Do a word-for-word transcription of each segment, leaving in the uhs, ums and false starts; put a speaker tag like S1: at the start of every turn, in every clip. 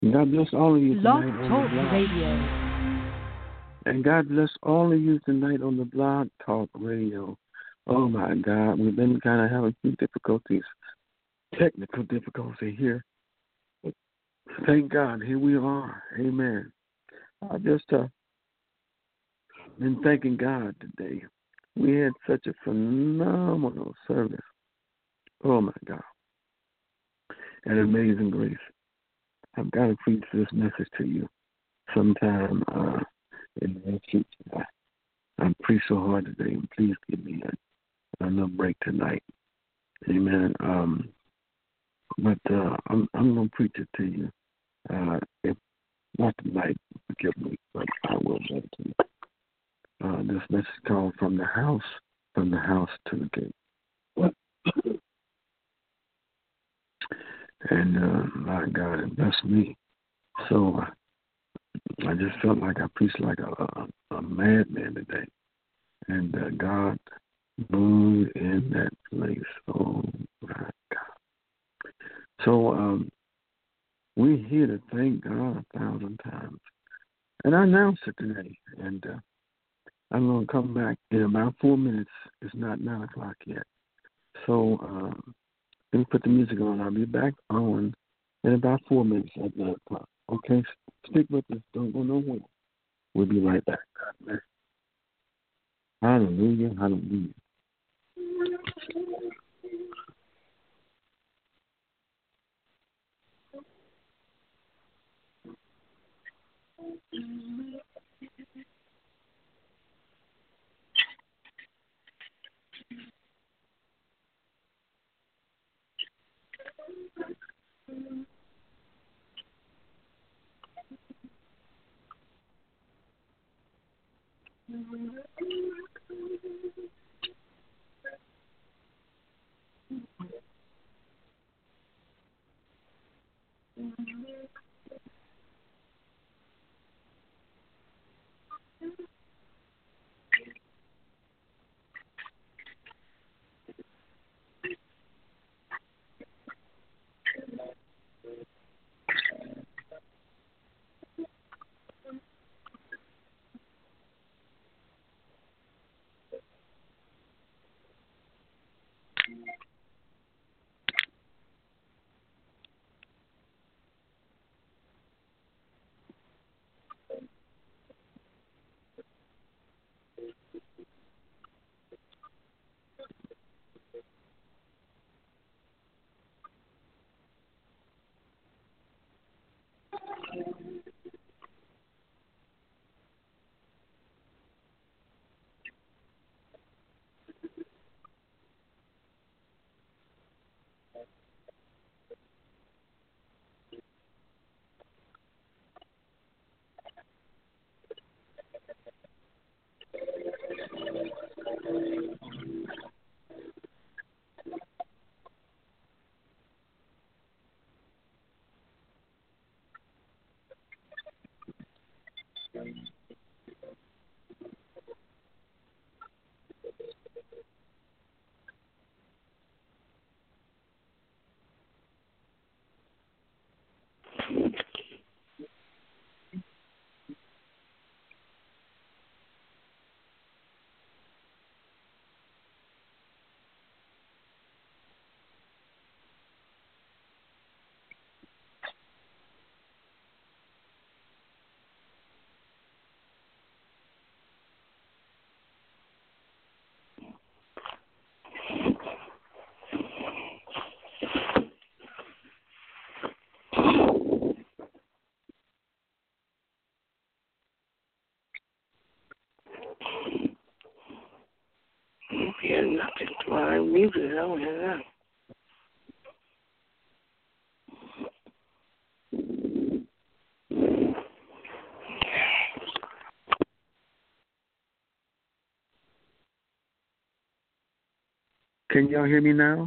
S1: God bless all of you
S2: Blog
S1: tonight on the
S2: Talk
S1: blog.
S2: Radio.
S1: And God bless all of you tonight on the Blog Talk Radio. Oh my God, we've been kind of having some difficulties, technical difficulty here. But thank God, here we are. Amen. I just uh, been thanking God today. We had such a phenomenal service. Oh my God. And amazing grace. I've got to preach this message to you sometime uh, in the future. I, I'm preached so hard today, and please give me a, a little break tonight. Amen. Um, but uh, I'm, I'm going to preach it to you. Uh, if not tonight, forgive me, but I will get it to you. Uh, this message called From the House, From the House to the Gate. And uh, my God, it blessed me. So uh, I just felt like I preached like a, a, a madman today. And uh, God moved in that place. Oh, my God. So um, we're here to thank God a thousand times. And I announced it today. And uh, I'm going to come back in about four minutes. It's not nine o'clock yet. So um, let me put the music on. I'll be back on in about four minutes at nine o'clock. Okay? Stick with us. Don't go nowhere. We'll be right back. God bless. Hallelujah. Hallelujah.
S3: Yeah, nothing to my music. I don't hear that.
S1: Can y'all hear me now?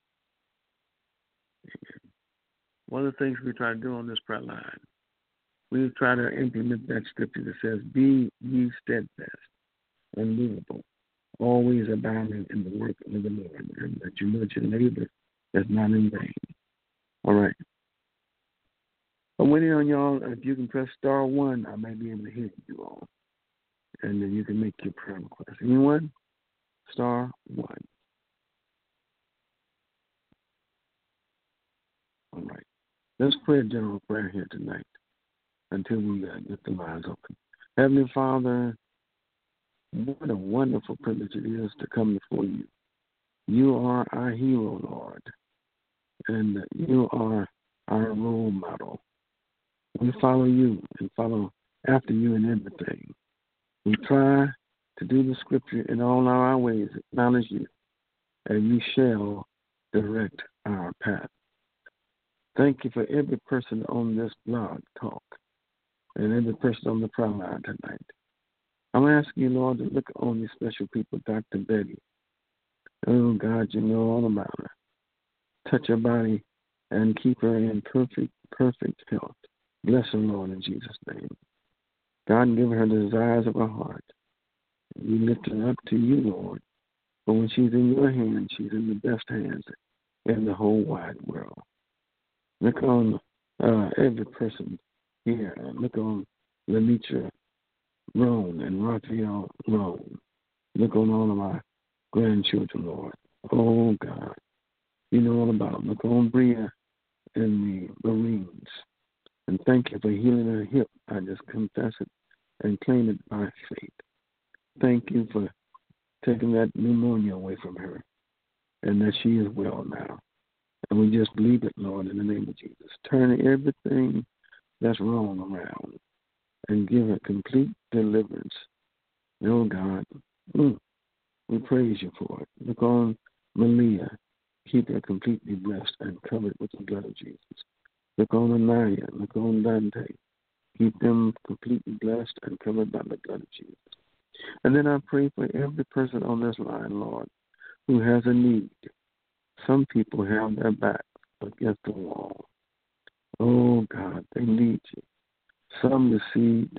S1: One of the things we try to do on this prayer line, we try to implement that scripture that says, be ye steadfast, unmovable, always abounding in the work of the Lord, and that you know that your labor is not in vain. All right. I'm waiting on y'all. If you can press star one, I may be able to hear you all. And then you can make your prayer request. Anyone? Star one. All right. Let's pray a general prayer here tonight until we uh, get the lines open. Heavenly Father, what a wonderful privilege it is to come before you. You are our hero, Lord, and you are our role model. We follow you and follow after you in everything. We try to do the scripture in all our ways, acknowledge you, and you shall direct our path. Thank you for every person on this blog talk and every person on the prayer line tonight. I'm asking you, Lord, to look on these special people, Doctor Betty. Oh, God, you know all about her. Touch her body and keep her in perfect, perfect health. Bless her, Lord, in Jesus' name. God, give her the desires of her heart. We lift her up to you, Lord. But when she's in your hands, she's in the best hands in the whole wide world. Look on uh, every person here. Look on Lenitra Roan and Raphael Roan. Look on all of our grandchildren, Lord. Oh, God. You know all about them. Look on Bria and the Marines. And thank you for healing her hip. I just confess it and claim it by faith. Thank you for taking that pneumonia away from her and that she is well now. And we just believe it, Lord, in the name of Jesus. Turn everything that's wrong around and give her complete deliverance. Oh, God, mm, we praise you for it. Look on Malia. Keep her completely blessed and covered with the blood of Jesus. Look on Anaya. Look on Dante. Keep them completely blessed and covered by the blood of Jesus. And then I pray for every person on this line, Lord, who has a need. Some people have their back against the wall. Oh, God, they need you. Some received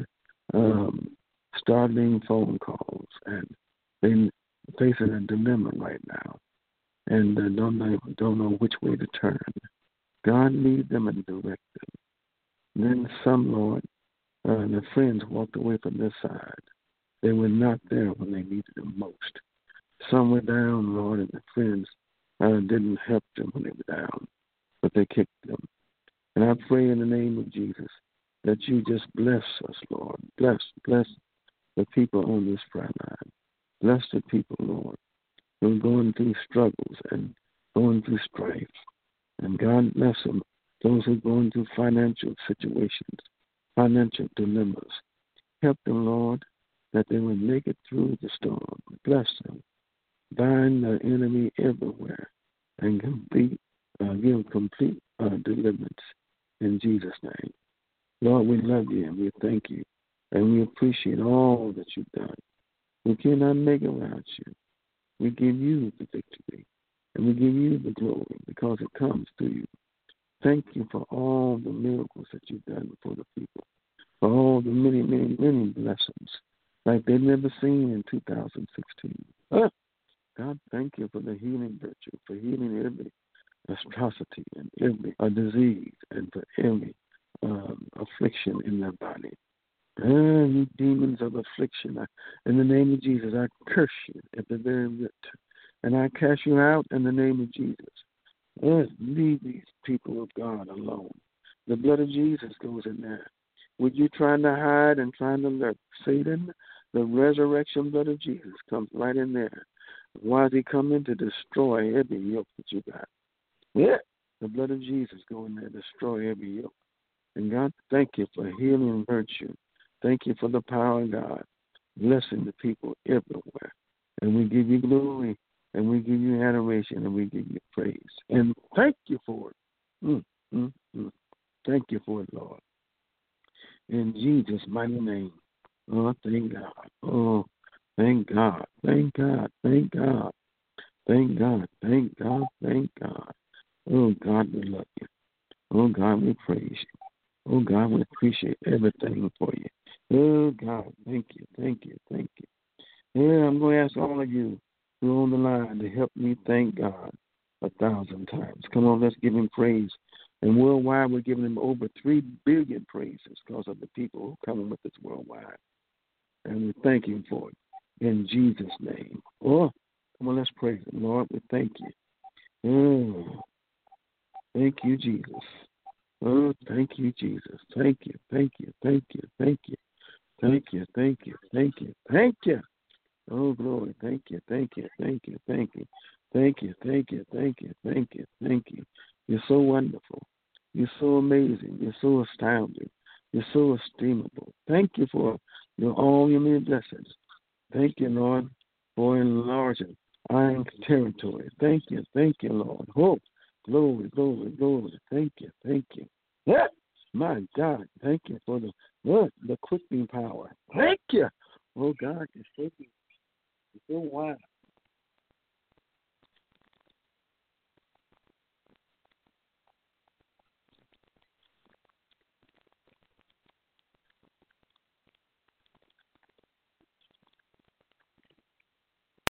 S1: um, startling phone calls, and they're facing a dilemma right now, and uh, don't know, don't know which way to turn. God, lead them and direct them. Then some, Lord, uh, their friends walked away from their side. They were not there when they needed them most. Some were down, Lord, and their friends uh, didn't help them when they were down, but they kicked them. And I pray in the name of Jesus that you just bless us, Lord. Bless, bless the people on this prayer line. Bless the people, Lord, who are going through struggles and going through strife. And God bless them, those who are going through financial situations, financial dilemmas. Help them, Lord, that they will make it through the storm. Bless them. Bind the enemy everywhere and complete, uh, give complete uh, deliverance in Jesus' name. Lord, we love you and we thank you and we appreciate all that you've done. We cannot make it without you. We give you the victory and we give you the glory because it comes through you. Thank you for all the miracles that you've done for the people, for all the many, many, many blessings like they've never seen in two thousand sixteen. Ah, God, thank you for the healing virtue, for healing every atrocity and every uh, disease and for every um, affliction in their body. Ah, you demons of affliction, I, in the name of Jesus, I curse you at the very root, and I cast you out in the name of Jesus. Yes, leave these people of God alone. The blood of Jesus goes in there. Would you trying to hide and trying to lurk? Satan, the resurrection blood of Jesus comes right in there. Why is he coming? To destroy every yoke that you got. Yeah, the blood of Jesus go in there, destroy every yoke. And God, thank you for healing virtue. Thank you for the power of God, blessing the people everywhere. And we give you glory. And we give you adoration and we give you praise. And thank you for it. Mm, mm, mm. Thank you for it, Lord. In Jesus' mighty name. Oh, thank God. Oh, thank God. Thank God. Thank God. Thank God. Thank God. Thank God. Oh, God, we love you. Oh, God, we praise you. Oh, God, we appreciate everything for you. Oh, God, thank you. Thank you. Thank you. Yeah, I'm going to ask all of you who are on the line to help me thank God a thousand times. Come on, let's give him praise And worldwide, we're giving him over three billion praises because of the people who are coming with us worldwide. And we thank him for it. In Jesus' name. Oh, come on, let's praise him. Lord, we thank you. Oh, thank you, Jesus. Oh, thank you, Jesus. Thank you, thank you, thank you, thank you. Thank you, thank you, thank you, thank you. Oh, glory. Thank you, thank you, thank you, thank you. Thank you, thank you, thank you, thank you, thank you. You're so wonderful. You're so amazing. You're so astounding. You're so estimable. Thank you for your all your many blessings. Thank you, Lord, for enlarging our territory. Thank you, thank you, Lord. Oh, glory, glory, glory. Thank you, thank you. Yeah. My God, thank you for the uh, the quickening power. Thank you. Oh, God, you're so, you're so wise.